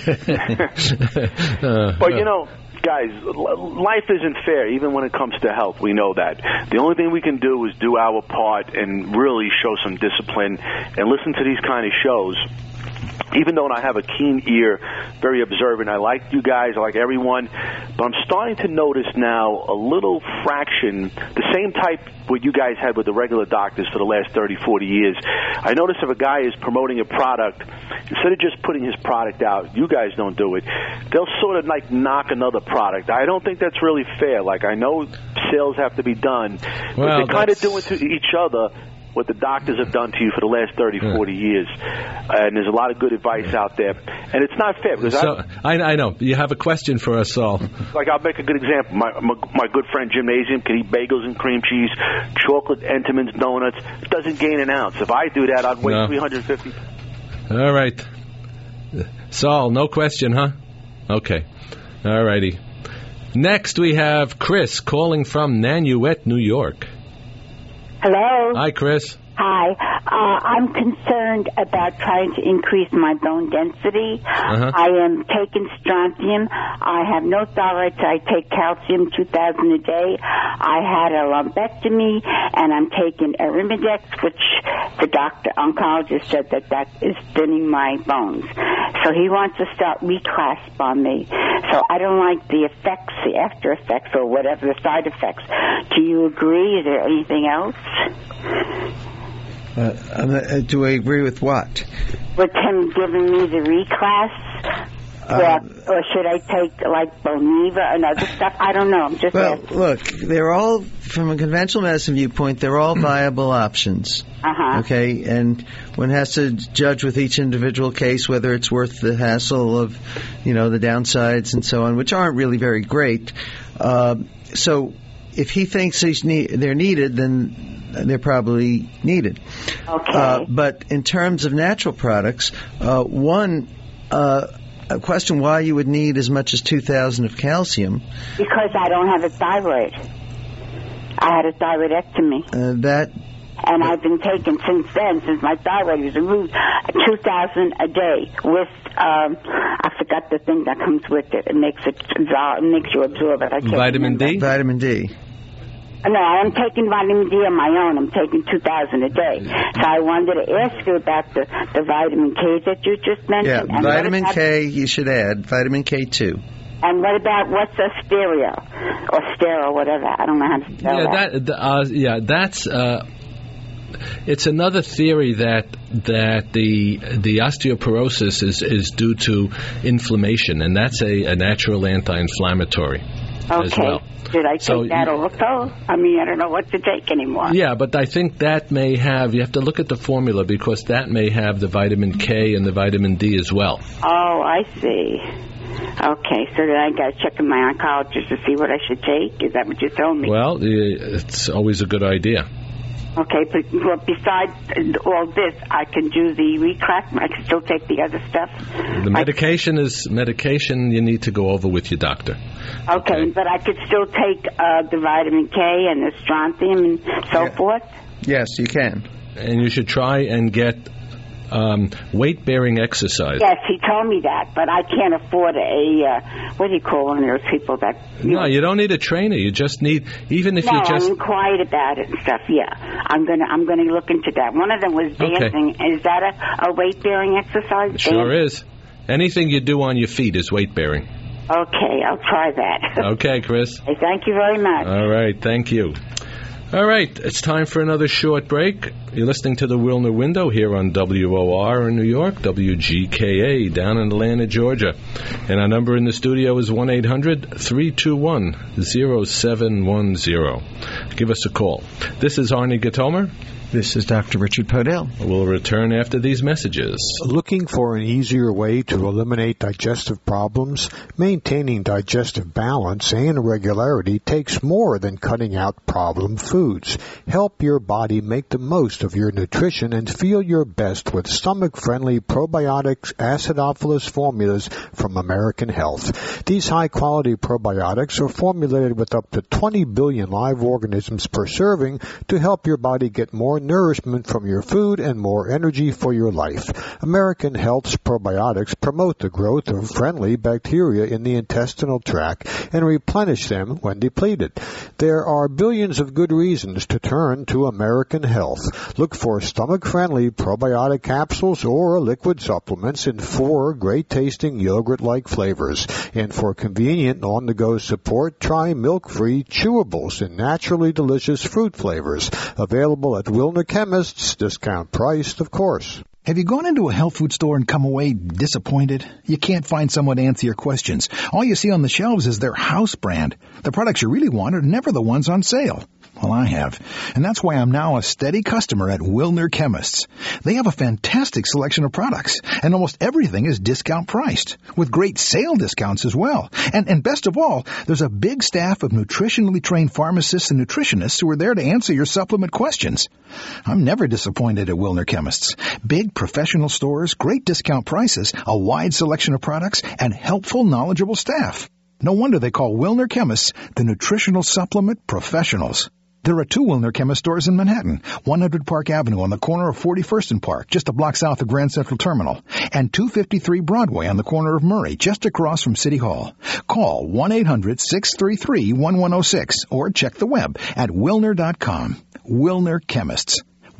But, you know, guys, life isn't fair, even when it comes to health. We know that. The only thing we can do is do our part and really show some discipline and listen to these kind of shows. Even though I have a keen ear, very observant, I like you guys, I like everyone, but I'm starting to notice now a little fraction, the same type what you guys had with the regular doctors for the last 30, 40 years. I notice if a guy is promoting a product, instead of just putting his product out, you guys don't do it, they'll sort of like knock another product. I don't think that's really fair. Like, I know sales have to be done, but they're kind of doing to each other what the doctors have done to you for the last 30, 40 years. And there's a lot of good advice out there. And it's not fair. Because I know. You have a question for us all. Like, I'll make a good example. My good friend Gymnasium can eat bagels and cream cheese, chocolate Entenmann's donuts. Doesn't gain an ounce. If I do that, I'd weigh 350. All right. Saul, no question, huh? Okay. All righty. Next, we have Chris calling from Nanuet, New York. Hello? Hi, Chris. Hi. I'm concerned about trying to increase my bone density. I am taking strontium. I have no thyroid, so I take calcium 2,000 a day. I had a lumpectomy, and I'm taking Arimidex, which the oncologist said that is thinning my bones. So he wants to start reclasp on me. So I don't like the effects, the after effects, or whatever the side effects. Do you agree? Is there anything else? Do I agree with what? With him giving me the reclass? Or should I take, like, Boniva and other stuff? I don't know. I'm just asking. Look, they're all, from a conventional medicine viewpoint, they're all viable options. Okay? And one has to judge with each individual case whether it's worth the hassle of, the downsides and so on, which aren't really very great. So if he thinks they're needed, then they're probably needed. Okay. But in terms of natural products, a question why you would need as much as 2,000 of calcium. Because I don't have a thyroid. I had a thyroidectomy. And I've been taking since my thyroid was removed, 2,000 a day with, I forgot the thing that comes with it. It makes you absorb it. I can't Vitamin remember. D? Vitamin D. No, I'm taking vitamin D on my own. I'm taking 2,000 a day. So I wanted to ask you about the vitamin K that you just mentioned. Yeah, vitamin K you should add, vitamin K2. And what about what's a stereo or stero, whatever? I don't know how to spell that. That's it's another theory that the osteoporosis is due to inflammation, and that's a natural anti-inflammatory as well. Should I take that also? I mean, I don't know what to take anymore. Yeah, but I think that may have, you have to look at the formula because that may have the vitamin K and the vitamin D as well. Oh, I see. Okay, so then I got to check with my oncologist to see what I should take? Is that what you told me? Well, it's always a good idea. Okay, but besides all this, I can do the reclass. I can still take the other stuff. The medication is medication you need to go over with your doctor. Okay, but I could still take the vitamin K and the strontium and so forth? Yes, you can. And you should try and get weight-bearing exercise. Yes, he told me that, but I can't afford what do you call them? There's people that... You don't need a trainer. You just need, even if you just... I inquired about it and stuff, yeah. I'm gonna look into that. One of them was dancing. Okay. Is that a weight-bearing exercise? It sure is. Anything you do on your feet is weight-bearing. Okay, I'll try that. Okay, Chris. Hey, thank you very much. All right, thank you. All right, it's time for another short break. You're listening to the Wilner Window here on WOR in New York, WGKA down in Atlanta, Georgia. And our number in the studio is 1-800-321-0710. Give us a call. This is Arnie Gatomer. This is Dr. Richard Podell. We'll return after these messages. Looking for an easier way to eliminate digestive problems? Maintaining digestive balance and regularity takes more than cutting out problem foods. Help your body make the most of your nutrition and feel your best with stomach-friendly probiotics acidophilus formulas from American Health. These high-quality probiotics are formulated with up to 20 billion live organisms per serving to help your body get more nourishment from your food and more energy for your life. American Health's probiotics promote the growth of friendly bacteria in the intestinal tract and replenish them when depleted. There are billions of good reasons to turn to American Health. Look for stomach-friendly probiotic capsules or liquid supplements in 4 great-tasting yogurt-like flavors. And for convenient on-the-go support, try milk-free chewables in naturally delicious fruit flavors. Available at Wilner Chemists, discount priced, of course. Have you gone into a health food store and come away disappointed? You can't find someone to answer your questions. All you see on the shelves is their house brand. The products you really want are never the ones on sale. Well, I have. And that's why I'm now a steady customer at Wilner Chemists. They have a fantastic selection of products, and almost everything is discount priced, with great sale discounts as well. And best of all, there's a big staff of nutritionally trained pharmacists and nutritionists who are there to answer your supplement questions. I'm never disappointed at Wilner Chemists. Big professional stores, great discount prices, a wide selection of products, and helpful, knowledgeable staff. No wonder they call Wilner Chemists the nutritional supplement professionals. There are 2 Wilner Chemist stores in Manhattan, 100 Park Avenue on the corner of 41st and Park, just a block south of Grand Central Terminal, and 253 Broadway on the corner of Murray, just across from City Hall. Call 1-800-633-1106 or check the web at Wilner.com. Wilner Chemists.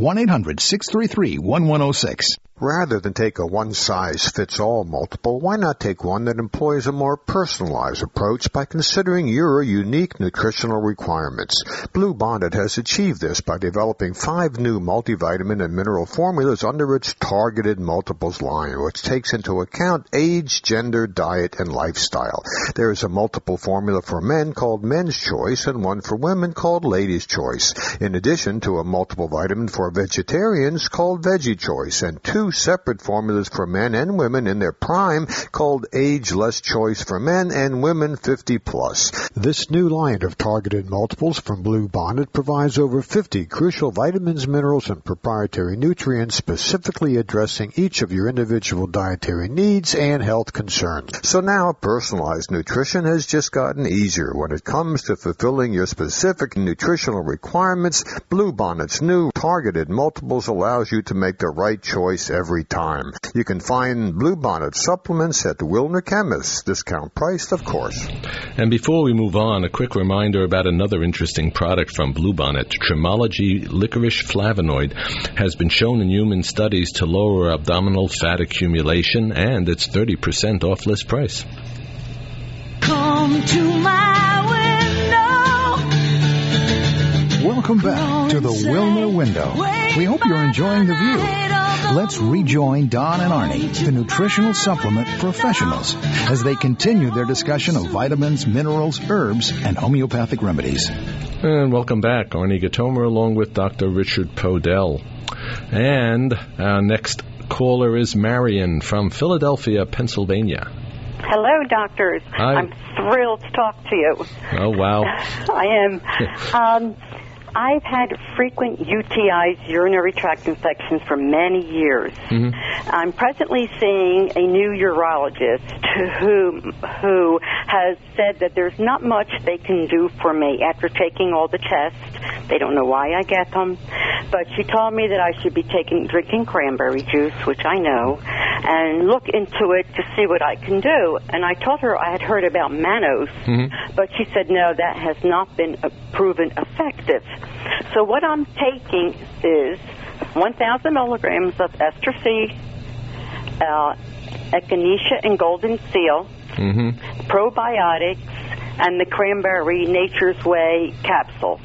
1-800-633-1106. Rather than take a one-size-fits-all multiple, why not take one that employs a more personalized approach by considering your unique nutritional requirements? Blue Bonnet has achieved this by developing 5 new multivitamin and mineral formulas under its Targeted Multiples line, which takes into account age, gender, diet, and lifestyle. There is a multiple formula for men called Men's Choice and one for women called Ladies' Choice, in addition to a multiple vitamin for vegetarians called Veggie Choice, and 2 separate formulas for men and women in their prime called Age-Less Choice for men and women 50+. This new line of targeted multiples from Blue Bonnet provides over 50 crucial vitamins, minerals, and proprietary nutrients specifically addressing each of your individual dietary needs and health concerns. So now personalized nutrition has just gotten easier when it comes to fulfilling your specific nutritional requirements. Blue Bonnet's new targeted multiples allows you to make the right choice every time. You can find Blue Bonnet supplements at Wilner Chemists, discount priced, of course. And before we move on, a quick reminder about another interesting product from Blue Bonnet. Trimology licorice flavonoid has been shown in human studies to lower abdominal fat accumulation, and it's 30% off list price. Come to my window. Welcome back to the Wilner Window. We hope you're enjoying the view. Let's rejoin Don and Arnie, the nutritional supplement professionals, as they continue their discussion of vitamins, minerals, herbs, and homeopathic remedies. And welcome back. Arnie Gatomer along with Dr. Richard Podell. And our next caller is Marion from Philadelphia, Pennsylvania. Hello, doctors. Hi. I'm thrilled to talk to you. Oh, wow. I am. I've had frequent UTIs, urinary tract infections, for many years. Mm-hmm. I'm presently seeing a new urologist who has said that there's not much they can do for me after taking all the tests. They don't know why I get them, but she told me that I should be drinking cranberry juice, which I know, and look into it to see what I can do. And I told her I had heard about Manos, but she said, no, that has not been proven effective. So what I'm taking is 1,000 milligrams of Ester C, Echinacea and Golden Seal, probiotics, and the Cranberry Nature's Way capsule.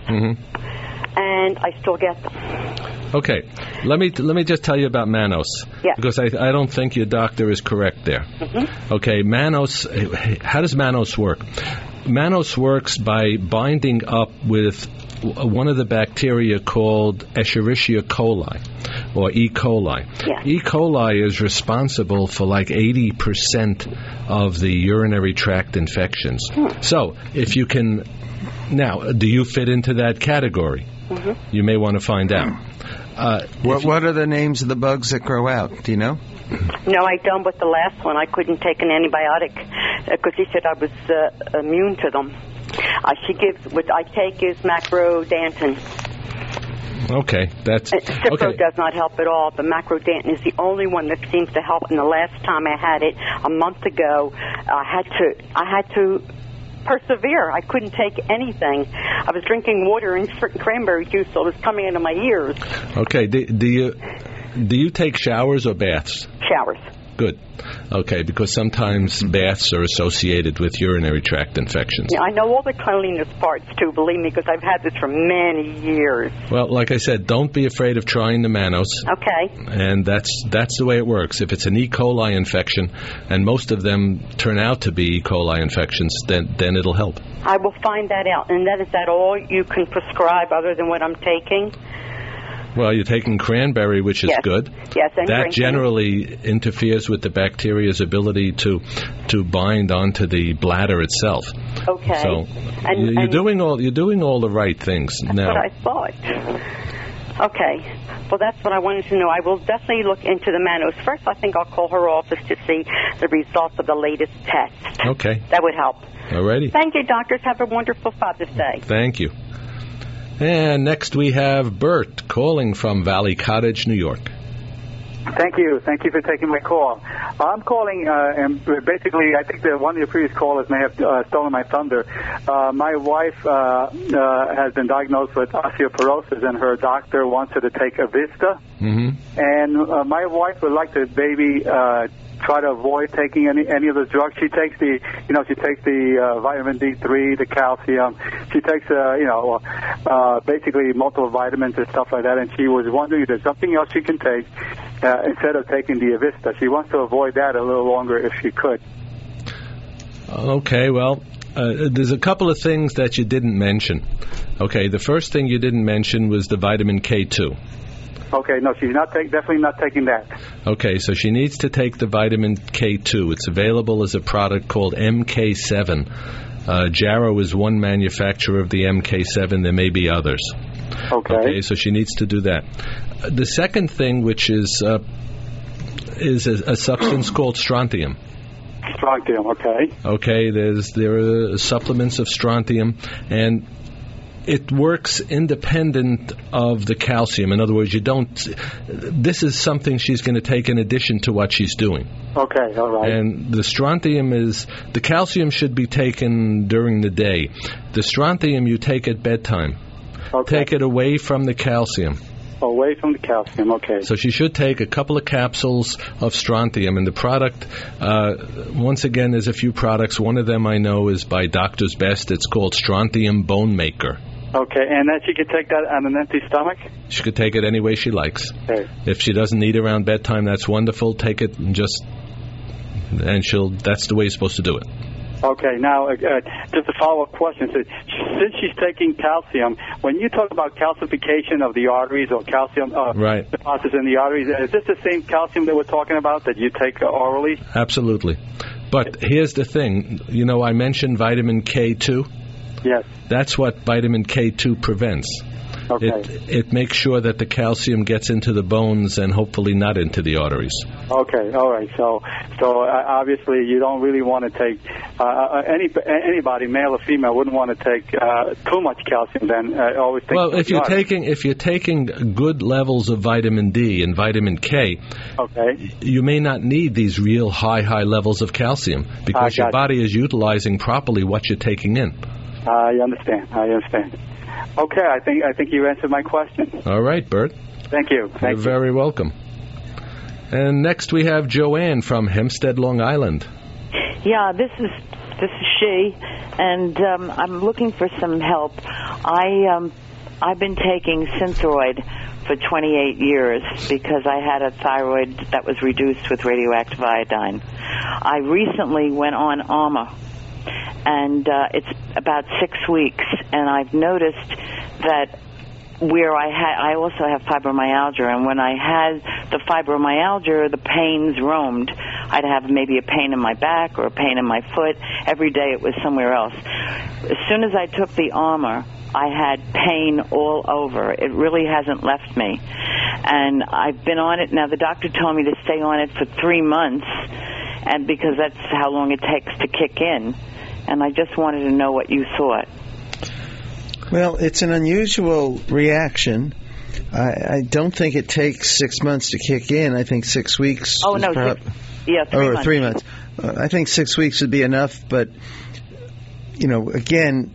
And I still get them. Okay, let me just tell you about Manos, because I don't think your doctor is correct there. Okay, Manos, how does Manos work? Manos works by binding up with one of the bacteria called Escherichia coli, or E. coli. E. coli is responsible for like 80% of the urinary tract infections. So, if you can... Now, do you fit into that category? You may want to find out. What are the names of the bugs that grow out? Do you know? No, I don't, but the last one I couldn't take an antibiotic because he said I was immune to them. What I take is Macrodantin. Okay, that's... Cipro does not help at all. The Macrodantin is the only one that seems to help. And the last time I had it, a month ago, I had to persevere. I couldn't take anything. I was drinking water and cranberry juice, so it was coming into my ears. Okay, do you take showers or baths? Showers. Good. Okay, because sometimes baths are associated with urinary tract infections. Yeah, I know all the cleanliness parts, too, believe me, because I've had this for many years. Well, like I said, don't be afraid of trying the Manos. Okay. And that's the way it works. If it's an E. coli infection, and most of them turn out to be E. coli infections, then it'll help. I will find that out. And is that all you can prescribe other than what I'm taking? Well, you're taking cranberry, which is good. Yes, and that generally interferes with the bacteria's ability to bind onto the bladder itself. Okay. So you're doing all the right things. That's now. What I thought. Okay. Well, that's what I wanted to know. I will definitely look into the Manos. First, I think I'll call her office to see the results of the latest test. Okay. That would help. All righty. Thank you, doctors. Have a wonderful Father's Day. Thank you. And next we have Bert calling from Valley Cottage, New York. Thank you. Thank you for taking my call. I'm calling, and basically, I think that one of your previous callers may have stolen my thunder. My wife has been diagnosed with osteoporosis, and her doctor wants her to take Avista. And my wife would like to try to avoid taking any of the drugs. She takes the vitamin D3, the calcium. She takes basically multiple vitamins and stuff like that. And she was wondering if there's something else she can take instead of taking the Avista. She wants to avoid that a little longer if she could. Okay, well, there's a couple of things that you didn't mention. Okay, the first thing you didn't mention was the vitamin K2. Okay, no, she's definitely not taking that. Okay, so she needs to take the vitamin K2. It's available as a product called MK7. Jarrow is one manufacturer of the MK7. There may be others. Okay, so she needs to do that. The second thing, which is a substance called strontium. Strontium, okay. Okay, there are supplements of strontium, and it works independent of the calcium. In other words, this is something she's going to take in addition to what she's doing. Okay, all right. And the calcium should be taken during the day. The strontium you take at bedtime. Okay. Take it away from the calcium. Away from the calcium, okay. So she should take a couple of capsules of strontium. And the product, once again, there's a few products. One of them I know is by Doctor's Best. It's called Strontium Bone Maker. Okay, and then she could take that on an empty stomach? She could take it any way she likes. Okay. If she doesn't eat around bedtime, that's wonderful. Take it and that's the way you're supposed to do it. Okay, now, just a follow-up question. Since she's taking calcium, when you talk about calcification of the arteries or calcium deposits in the arteries, is this the same calcium that we're talking about that you take orally? Absolutely. But here's the thing. I mentioned vitamin K2. Yes. That's what vitamin K2 prevents. Okay. It makes sure that the calcium gets into the bones and hopefully not into the arteries. Okay, all right. So obviously you don't really want to take anybody, male or female, wouldn't want to take too much calcium. Then always take. Well, if you're taking good levels of vitamin D and vitamin K, okay, you may not need these real high levels of calcium because your body is utilizing properly what you're taking in. I understand. Okay, I think you answered my question. All right, Bert. Thank you. You're very welcome. And next we have Joanne from Hempstead, Long Island. Yeah, this is she, and I'm looking for some help. I've been taking Synthroid for 28 years because I had a thyroid that was reduced with radioactive iodine. I recently went on Armour, and it's about 6 weeks, and I've noticed that where I also have fibromyalgia, and when I had the fibromyalgia, the pains roamed. I'd have maybe a pain in my back or a pain in my foot. Every day it was somewhere else. As soon as I took the Armour, I had pain all over. It really hasn't left me. And I've been on it. Now, the doctor told me to stay on it for 3 months, and because that's how long it takes to kick in. And I just wanted to know what you thought. Well, it's an unusual reaction. I don't think it takes 6 months to kick in. I think 6 weeks. Oh, no. 3 months. 3 months. I think 6 weeks would be enough, but, again,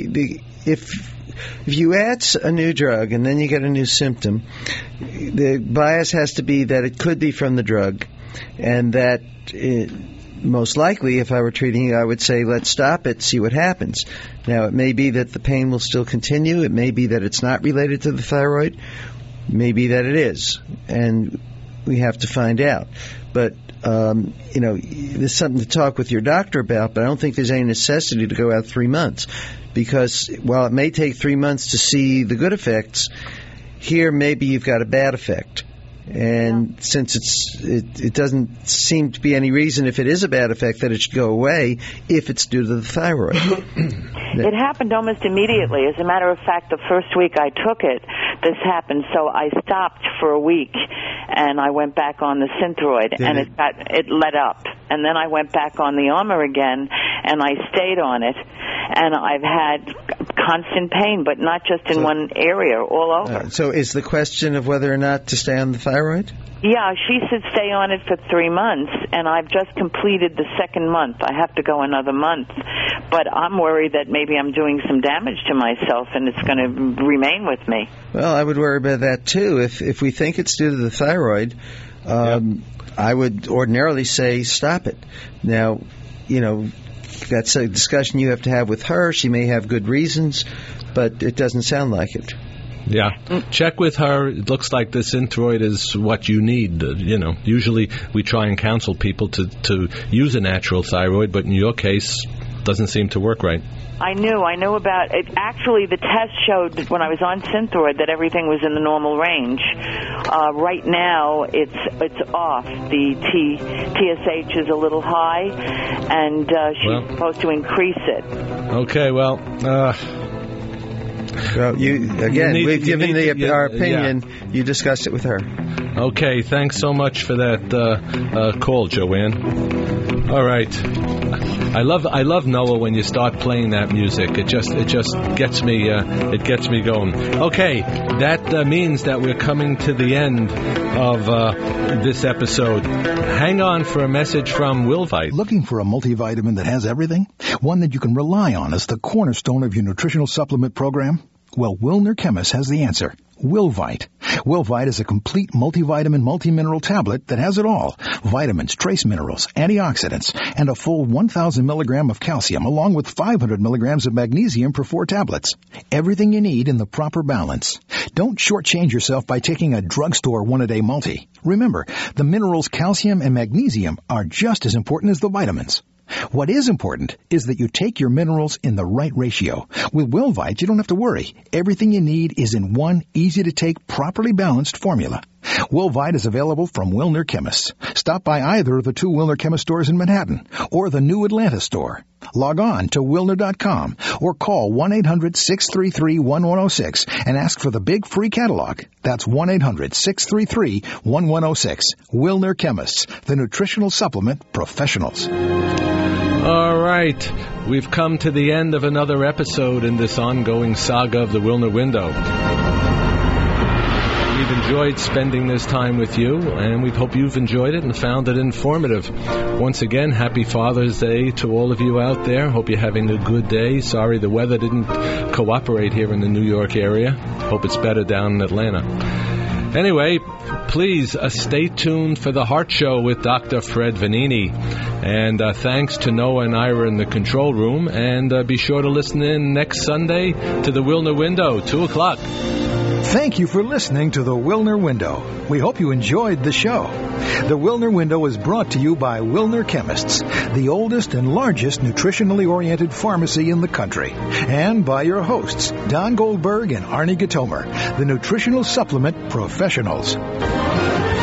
if you add a new drug and then you get a new symptom, the bias has to be that it could be from the drug, and that most likely, if I were treating you, I would say, let's stop it, see what happens. Now, it may be that the pain will still continue. It may be that it's not related to the thyroid. It may be that it is, and we have to find out. But, there's something to talk with your doctor about, but I don't think there's any necessity to go out 3 months, because while it may take 3 months to see the good effects, here maybe you've got a bad effect. And since it doesn't seem to be any reason, if it is a bad effect, that it should go away if it's due to the thyroid. It happened almost immediately. As a matter of fact, the first week I took it, this happened. So I stopped for a week, and I went back on the Synthroid, and it let up. And then I went back on the Armour again, and I stayed on it. And I've had constant pain, but not just in one area, all over. So is the question of whether or not to stay on the thyroid? Yeah, she said stay on it for 3 months, and I've just completed the second month. I have to go another month. But I'm worried that maybe I'm doing some damage to myself, and it's going to remain with me. Well, I would worry about that, too. If we think it's due to the thyroid, I would ordinarily say stop it. Now, that's a discussion you have to have with her. She may have good reasons, but it doesn't sound like it. Yeah. Check with her. It looks like the Synthroid is what you need. Usually we try and counsel people to use a natural thyroid, but in your case, it doesn't seem to work right. I knew about it. Actually, the test showed that when I was on Synthroid that everything was in the normal range. Right now, it's off. The TSH is a little high, and she's supposed to increase it. Okay, well, we've given our opinion. Yeah. You discussed it with her. Okay, thanks so much for that call, Joanne. All right. I love Noah when you start playing that music. It just gets me going. Okay, that means that we're coming to the end of this episode. Hang on for a message from Wilvite. Looking for a multivitamin that has everything? One that you can rely on as the cornerstone of your nutritional supplement program? Well, Wilner Chemist has the answer. Wilvite. Wilvite is a complete multivitamin, multimineral tablet that has it all. Vitamins, trace minerals, antioxidants, and a full 1,000 milligram of calcium, along with 500 milligrams of magnesium per 4 tablets. Everything you need in the proper balance. Don't shortchange yourself by taking a drugstore one-a-day multi. Remember, the minerals calcium and magnesium are just as important as the vitamins. What is important is that you take your minerals in the right ratio. With Wilvite, you don't have to worry. Everything you need is in one easy-to-take, properly balanced formula. Wilvite is available from Wilner Chemists. Stop by either of the 2 Wilner Chemist stores in Manhattan or the new Atlanta store. Log on to Wilner.com or call 1-800-633-1106 and ask for the big free catalog. That's 1-800-633-1106. Wilner Chemists, the nutritional supplement professionals. All right. We've come to the end of another episode in this ongoing saga of the Wilner Window. We've enjoyed spending this time with you, and we hope you've enjoyed it and found it informative. Once again, happy Father's Day to all of you out there. Hope you're having a good day. Sorry the weather didn't cooperate here in the New York area. Hope it's better down in Atlanta. Anyway, please stay tuned for the Heart Show with Dr. Fred Vanini. And thanks to Noah and Ira in the control room. And be sure to listen in next Sunday to the Wilner Window, 2 o'clock. Thank you for listening to the Wilner Window. We hope you enjoyed the show. The Wilner Window is brought to you by Wilner Chemists, the oldest and largest nutritionally oriented pharmacy in the country, and by your hosts, Don Goldberg and Arnie Gatomer, the nutritional supplement professionals.